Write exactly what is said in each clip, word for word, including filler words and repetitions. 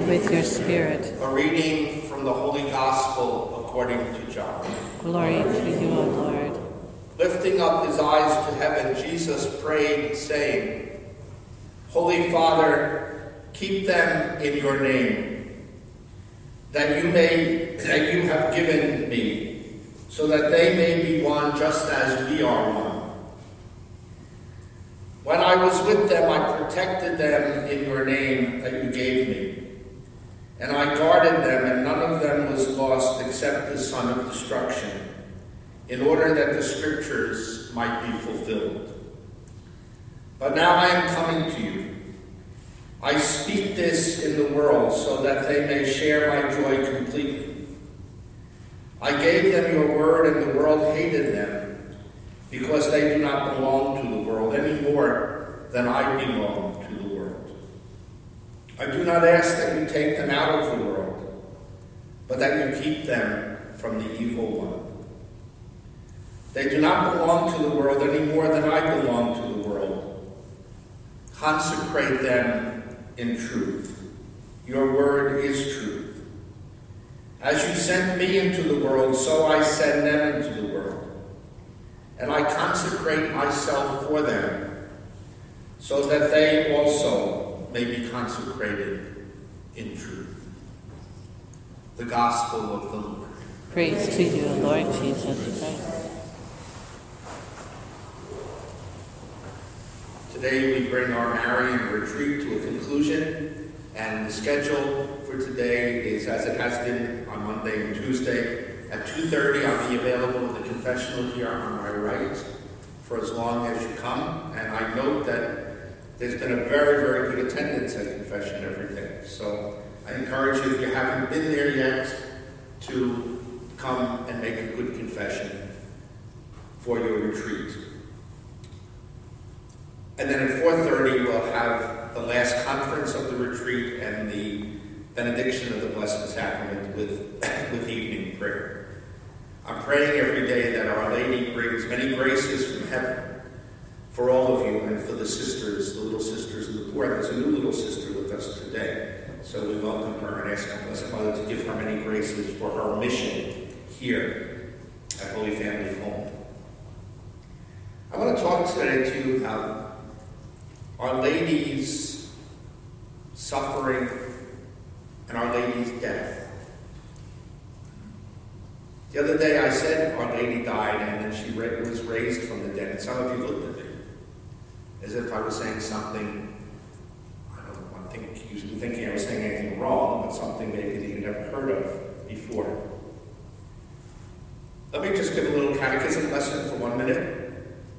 and with your spirit. A reading from the Holy Gospel according to John. Glory to you, O Lord. Lifting up his eyes to heaven, Jesus prayed, saying, Holy Father, keep them in your name, that you may that you have given me, so that they may be one just as we are one. When I was with them, I protected them in your name that you gave me. And I guarded them, and none of them was lost except the son of destruction, in order that the scriptures might be fulfilled. But now I am coming to you. I speak this in the world so that they may share my joy completely. I gave them your word, and the world hated them, because they do not belong to the world any more than I belong to the world. I do not ask that you take them out of the world, but that you keep them from the evil one. They do not belong to the world any more than I belong to the world. Consecrate them in truth. Your word is truth. As you sent me into the world, so I send them into the world. And I consecrate myself for them, so that they also may be consecrated in truth. The Gospel of the Lord. Praise to you, Lord Jesus Christ. Today we bring our Marian retreat to a conclusion, and the schedule for today is as it has been on Monday and Tuesday. At two thirty, I'll be available with the confessional here on my right for as long as you come. And I note that there's been a very, very good attendance at confession every day. So I encourage you, if you haven't been there yet, to come and make a good confession for your retreat. And then at four thirty, we'll have the last conference of the retreat and the benediction of the Blessed Sacrament with, with evening prayer. I'm praying every day that Our Lady brings many graces from heaven for all of you and for the sisters, the little sisters and the poor. There's a new little sister with us today, so we welcome her and ask our Blessed Mother to give her many graces for her mission here at Holy Family Home. I want to talk today to you about Our Lady's suffering and Our Lady's death. The other day I said Our Lady died and then she was raised from the dead. And some of you looked at me as if I was saying something, I don't want to think, you thinking I was saying anything wrong, but something maybe that you'd never heard of before. Let me just give a little catechism lesson for one minute.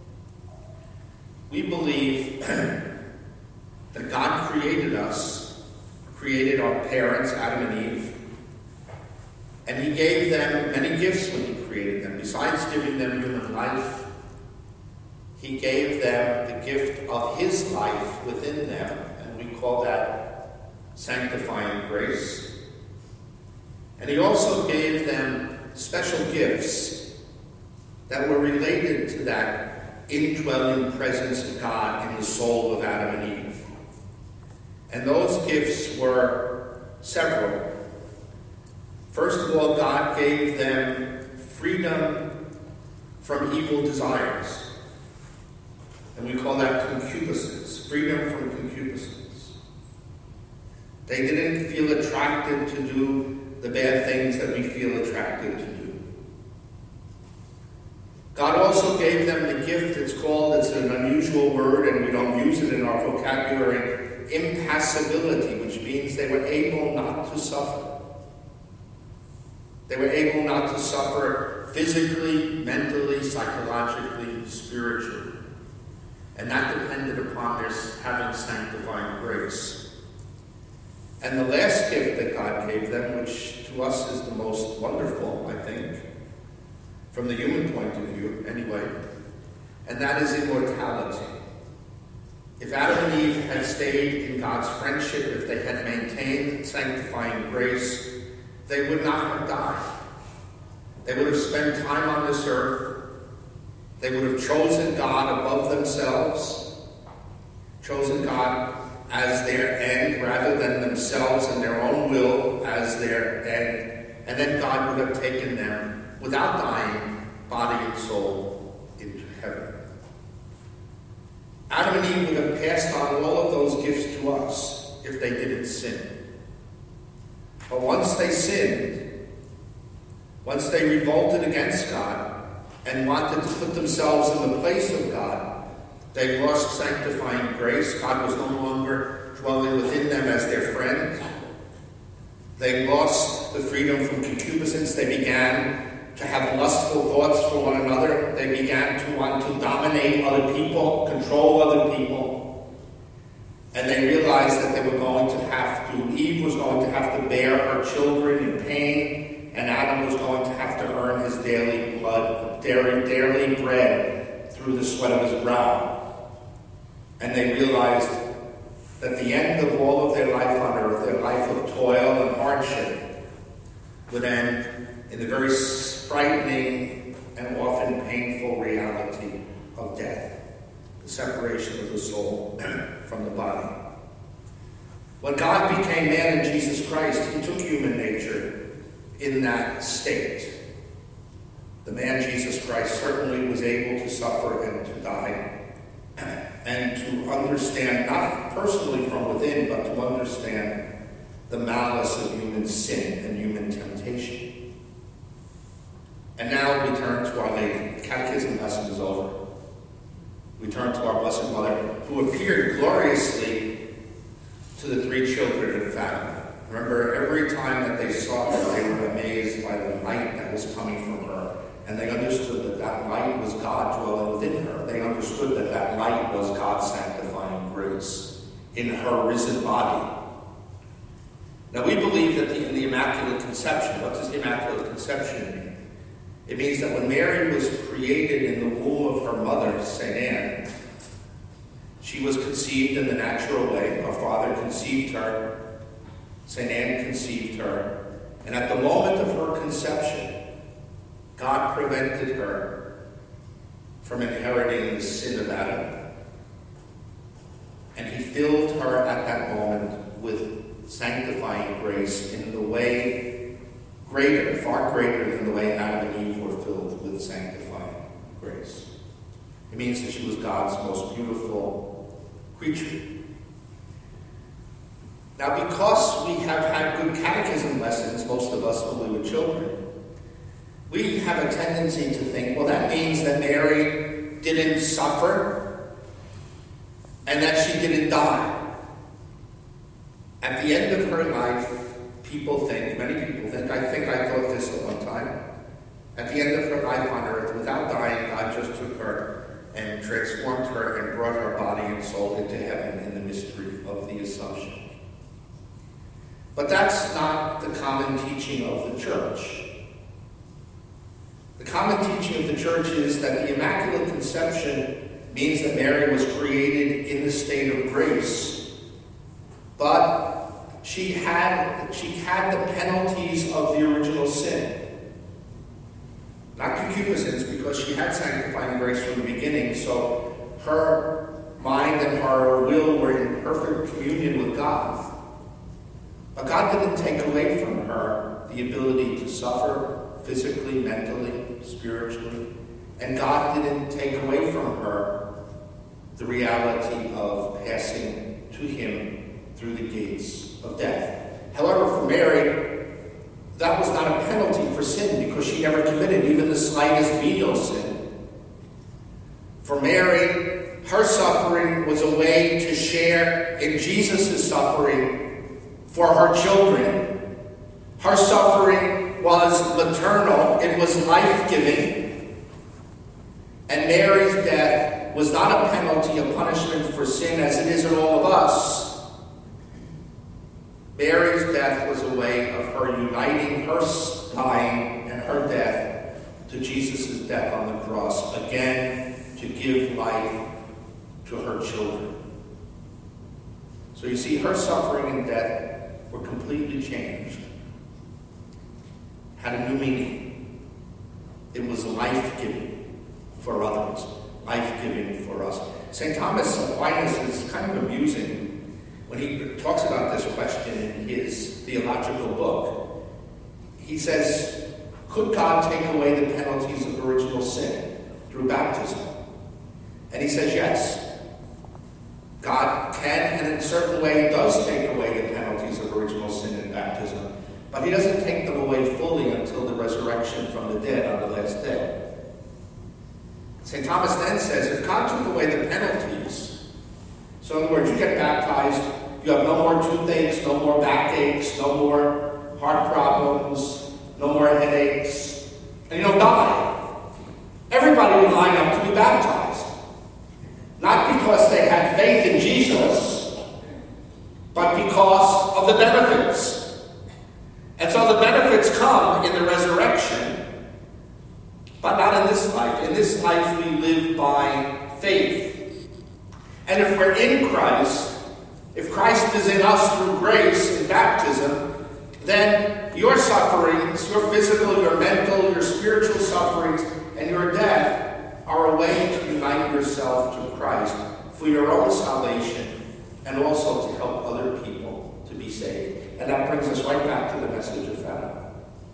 We believe that God created us, created our parents, Adam and Eve, and he gave them many gifts when he created them. Besides giving them human life, he gave them the gift of his life within them, and we call that sanctifying grace. And he also gave them special gifts that were related to that indwelling presence of God in the soul of Adam and Eve. And those gifts were several. First of all, God gave them freedom from evil desires. And we call that concupiscence, freedom from concupiscence. They didn't feel attracted to do the bad things that we feel attracted to do. God also gave them the gift, it's called, it's an unusual word and we don't use it in our vocabulary, impassibility, which means they were able not to suffer. They were able not to suffer physically, mentally, psychologically, spiritually. And that depended upon their having sanctifying grace. And the last gift that God gave them, which to us is the most wonderful, I think, from the human point of view anyway, and that is immortality. If Adam and Eve had stayed in God's friendship, if they had maintained sanctifying grace, they would not have died. They would have spent time on this earth. They would have chosen God above themselves, chosen God as their end rather than themselves and their own will as their end. And then God would have taken them without dying, body and soul, into heaven. Adam and Eve would have passed on all of those gifts to us if they didn't sin. But once they sinned, once they revolted against God and wanted to put themselves in the place of God, they lost sanctifying grace. God was no longer dwelling within them as their friend. They lost the freedom from concupiscence. They began to have lustful thoughts for one another. They began to want to dominate other people, control other people. And they realized that they were going to have to, Eve was going to have to bear her children in pain, and Adam was going to have to earn his daily blood, daily, daily bread through the sweat of his brow. And they realized that the end of all of their life on earth, their life of toil and hardship, would end in the very frightening and often painful reality of death, the separation of the soul from the body. When God became man in Jesus Christ, he took human nature in that state. The man Jesus Christ certainly was able to suffer and to die, and to understand, not personally from within, but to understand the malice of human sin and human temptation. And now we turn to Our Lady. The catechism lesson is over. We turn to our Blessed Mother, who appeared gloriously to the three children in Fatima. Remember, every time that they saw her, they were amazed by the light that was coming from her. And they understood that that light was God dwelling within her. They understood that that light was God's sanctifying grace in her risen body. Now, we believe that the, in the Immaculate Conception, what does the Immaculate Conception mean? It means that when Mary was created in the womb of her mother, Saint Anne, she was conceived in the natural way. Her father conceived her. Saint Anne conceived her. And at the moment of her conception, God prevented her from inheriting the sin of Adam. And he filled her at that moment with sanctifying grace in the way greater, far greater than the way Adam and Eve were filled with sanctifying grace. It means that she was God's most beautiful creature. Now, because we have had good catechism lessons, most of us when we were children, we have a tendency to think, well, that means that Mary didn't suffer and that she didn't die. At the end of her life, people think, many people think, I think I thought this at one time, at the end of her life on earth, without dying, God just took her and transformed her and brought her body and soul into heaven in the mystery of the Assumption. But that's not the common teaching of the Church. The common teaching of the Church is that the Immaculate Conception means that Mary was created in the state of grace, but she had, she had the penalties of the original sin. Not concupiscence, because she had sanctifying grace from the beginning, so her mind and her will were in perfect communion with God. But God didn't take away from her the ability to suffer physically, mentally, spiritually. And God didn't take away from her the reality of passing to him through the gates of death. However, for Mary, that was not a penalty for sin because she never committed even the slightest venial sin. For Mary, her suffering was a way to share in Jesus' suffering for her children. Her suffering was maternal, it was life-giving, and Mary's death was not a penalty, a punishment for sin as it is in all of us. Mary's death was a way of her uniting her dying and her death to Jesus' death on the cross, again to give life to her children. So you see, her suffering and death were completely changed. Had a new meaning. It was life-giving for others, life-giving for us. Saint Thomas Aquinas is kind of amusing when he talks about this question in his theological book, he says, could God take away the penalties of original sin through baptism? And he says, yes. God can, and in a certain way does take away the penalties of original sin in baptism, but he doesn't take them away fully until the resurrection from the dead on the last day. Saint Thomas then says, if God took away the penalties, so in other words, you get baptized, you have no more toothaches, no more backaches, no more heart problems, no more headaches, and you don't die. Everybody would line up to be baptized. Not because they had faith in Jesus, but because of the benefits. And so the benefits come in the resurrection, but not in this life. In this life we live by faith. And if we're in Christ, if Christ is in us through grace in baptism, then your sufferings, your physical, your mental, your spiritual sufferings, and your death are a way to unite yourself to Christ for your own salvation and also to help other people to be saved. And that brings us right back to the message of Fatima.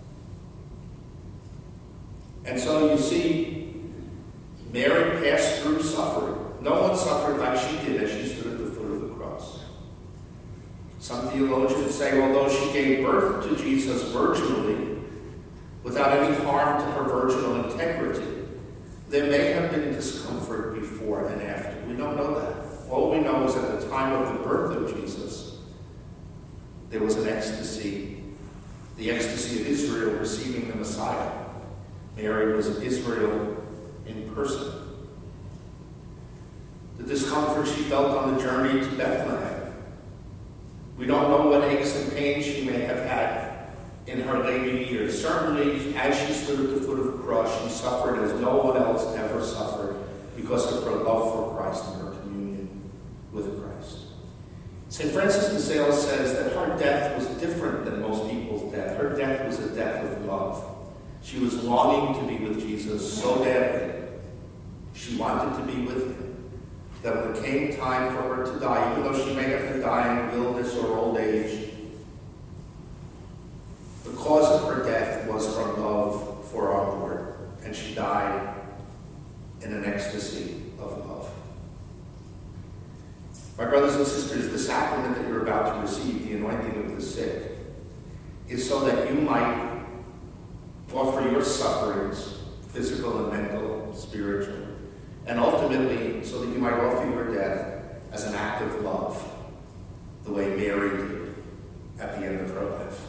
And so you see, Mary passed through suffering. No one suffered like she did as she stood at the foot of the cross. Some theologians say, although she gave birth to Jesus virginally, without any harm to her virginal integrity, there may have been discomfort before and after. We don't know that. All we know is at the time of the birth of Jesus, there was an ecstasy, the ecstasy of Israel receiving the Messiah. Mary was Israel in person. The discomfort she felt on the journey to Bethlehem. We don't know what aches and pains she may have had in her later years. Certainly, as she stood at the foot of the cross, she suffered as no one else ever suffered because of her love for Christ and her communion with Christ. Saint Francis de Sales says that her death was different than most people's death. Her death was a death of love. She was longing to be with Jesus so badly. She wanted to be with him. That when it came time for her to die, even though she may have to die in illness or old age, the cause of her death was from love for our Lord, and she died in an ecstasy of love. My brothers and sisters, the sacrament that you're about to receive, the anointing of the sick, is so that you might offer your sufferings, physical and mental, spiritual, and ultimately so that you might offer your death as an act of love, the way Mary did at the end of her life.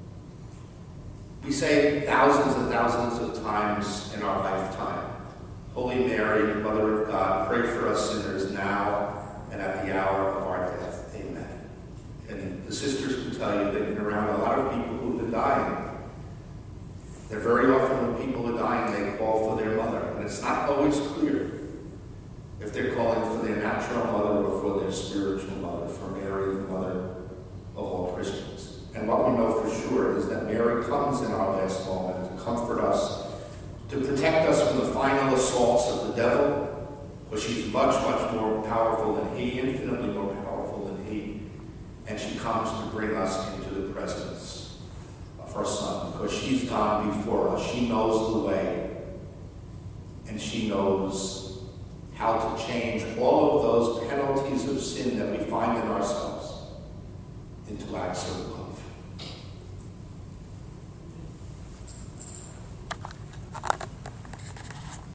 We say thousands and thousands of times in our lifetime, Holy Mary, Mother of God, pray for us sinners now and at the hour of our death. Amen. And the sisters can tell you they've been around a lot of people who've been dying. They're very often when people are dying, they call for their mother. And it's not always clear if they're calling for their natural mother or for their spiritual mother, for Mary, the mother of all Christians. And what we know for sure is that Mary comes in our last moment to comfort us, to protect us from the final assaults of the devil, because she's much, much more powerful than he, infinitely more powerful than he. And she comes to bring us into the presence of her Son, because she's gone before us. She knows the way, and she knows how to change all of those penalties of sin that we find in ourselves into acts of love.